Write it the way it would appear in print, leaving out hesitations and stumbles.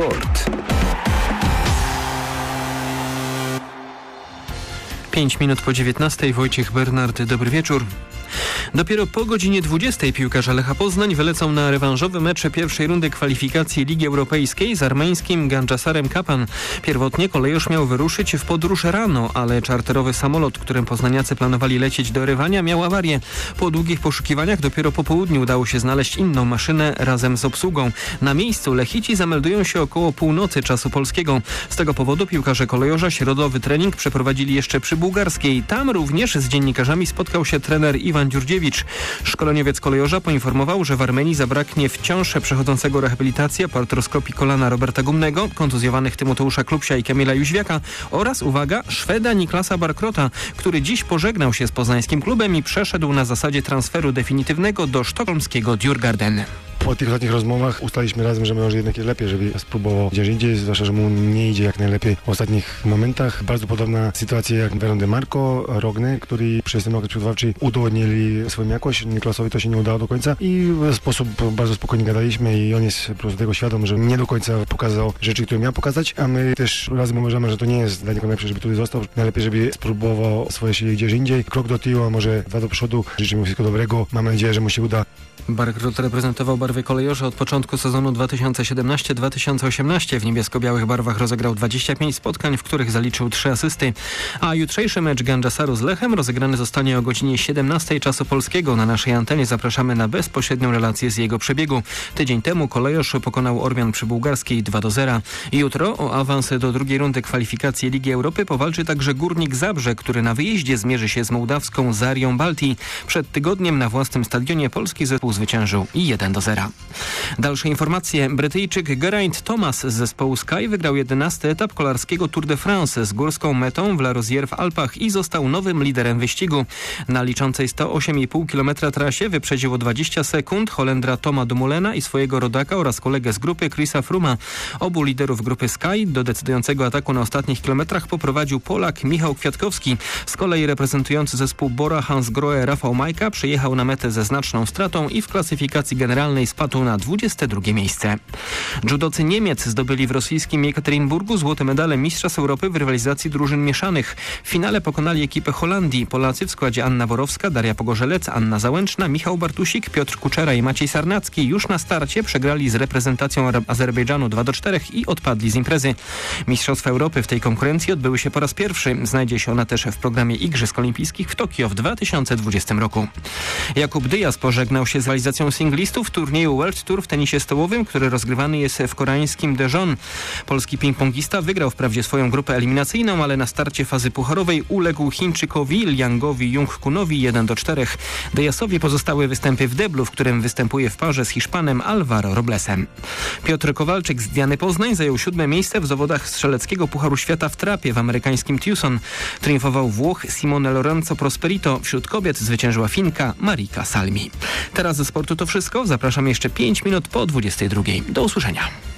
Sport. 5 minut po 19:00. Wojciech Bernard, dobry wieczór. Dopiero po godzinie 20:00 piłkarze Lecha Poznań wylecą na rewanżowy mecz pierwszej rundy kwalifikacji Ligi Europejskiej z armeńskim Ganджasarem Kapan. Pierwotnie kolejorz miał wyruszyć w podróż rano, ale czarterowy samolot, którym poznaniacy planowali lecieć do Erywania, miał awarię. Po długich poszukiwaniach dopiero po południu udało się znaleźć inną maszynę razem z obsługą. Na miejscu Lechici zameldują się około północy czasu polskiego. Z tego powodu piłkarze kolejorza środowy trening przeprowadzili jeszcze przy Bułgarskiej. Tam również z dziennikarzami spotkał się trener Iwan Dziurdziewicz. Szkoleniowiec kolejorza poinformował, że w Armenii zabraknie wciąż przechodzącego rehabilitację po artroskopii kolana Roberta Gumnego, kontuzjowanych Tymoteusza Klubsia i Kamila Jóźwiaka oraz, uwaga, Szweda Niklasa Barkrota, który dziś pożegnał się z poznańskim klubem i przeszedł na zasadzie transferu definitywnego do sztokholmskiego Djurgården. Po tych ostatnich rozmowach ustaliliśmy razem, że może jednak lepiej, żeby spróbował gdzieś indziej, zwłaszcza, że mu nie idzie jak najlepiej w ostatnich momentach. Bardzo podobna sytuacja jak Veron de Marco, Rogne, który przez ten okres przygotowawczy udowodnili swoją jakość. Niklasowi to się nie udało do końca i w sposób bardzo spokojnie gadaliśmy i on jest po prostu tego świadom, że nie do końca pokazał rzeczy, które miał pokazać, a my też razem uważamy, że to nie jest dla niego najlepsze, żeby tutaj został. Najlepiej, żeby spróbował swoje siły gdzieś indziej. Krok do tyłu, a może 2 do przodu. Życzę mu wszystkiego dobrego. Mam nadzieję, że mu się uda. Barkrot reprezentował barwy kolejorza od początku sezonu 2017-2018. W niebiesko-białych barwach rozegrał 25 spotkań, w których zaliczył 3 asysty. A jutrzejszy mecz Ganджasaru z Lechem rozegrany zostanie o godzinie 17:00 czasu polskiego. Na naszej antenie zapraszamy na bezpośrednią relację z jego przebiegu. Tydzień temu kolejorz pokonał Ormian przy Bułgarskiej 2-0. Jutro o awans do drugiej rundy kwalifikacji Ligi Europy powalczy także Górnik Zabrze, który na wyjeździe zmierzy się z mołdawską Zarią Baltii. Przed tygodniem na własnym stadionie polski zespół zwyciężył 1-0. Dalsze informacje. Brytyjczyk Geraint Thomas z zespołu Sky wygrał 11. etap kolarskiego Tour de France z górską metą w La Rosière w Alpach i został nowym liderem wyścigu. Na liczącej 108,5 km trasie wyprzedził o 20 sekund Holendra Toma Dumoulina i swojego rodaka oraz kolegę z grupy Chrisa Frooma. Obu liderów grupy Sky do decydującego ataku na ostatnich kilometrach poprowadził Polak Michał Kwiatkowski. Z kolei reprezentujący zespół Bora Hansgrohe Rafał Majka przyjechał na metę ze znaczną stratą i w klasyfikacji generalnej spadł na 22 miejsce. Judocy Niemiec zdobyli w rosyjskim Jekaterynburgu złote medale Mistrzostw Europy w rywalizacji drużyn mieszanych. W finale pokonali ekipę Holandii. Polacy w składzie Anna Worowska, Daria Pogorzelec, Anna Załęczna, Michał Bartusik, Piotr Kuczera i Maciej Sarnacki już na starcie przegrali z reprezentacją Azerbejdżanu 2-4 i odpadli z imprezy. Mistrzostwa Europy w tej konkurencji odbyły się po raz pierwszy. Znajdzie się ona też w programie Igrzysk Olimpijskich w Tokio w 2020 roku. Jakub Dyaz pożegnał się z realizacją singlistów w turnieju World Tour w tenisie stołowym, który rozgrywany jest w koreańskim Daejeon. Polski ping-pongista wygrał wprawdzie swoją grupę eliminacyjną, ale na starcie fazy pucharowej uległ Chińczykowi Liangowi Jung-kunowi 1-4. Dyazowi pozostały występy w deblu, w którym występuje w parze z Hiszpanem Alvaro Roblesem. Piotr Kowalczyk z Diany Poznań zajął 7. miejsce w zawodach strzeleckiego Pucharu Świata w trapie w amerykańskim Tucson. Triumfował Włoch Simone Lorenzo Prosperito. Wśród kobiet zwyciężyła Finka Marika Salmi. Teraz ze sportu to wszystko. Zapraszam jeszcze 5 minut po 22:00. Do usłyszenia.